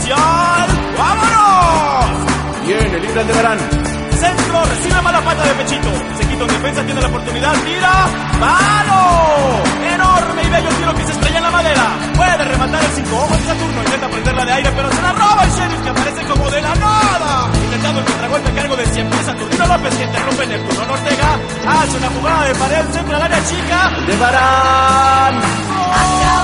oficial. ¡Vámonos! Viene, libre de Barán. Centro, recibe mala pata de Pechito. Se quita en defensa, tiene la oportunidad, tira. ¡Palo! Enorme y bello tiro que se estrella en la madera. Puede rematar el 5 ojos de Saturno. Intenta prenderla de aire, pero se la roba el Sheriff, que aparece como de la nada. Intentando el contragolpe a cargo de 100 pies Saturnino López, que interrumpe Neptuno Ortega. Hace una jugada de pared, centro al área chica. De Barán.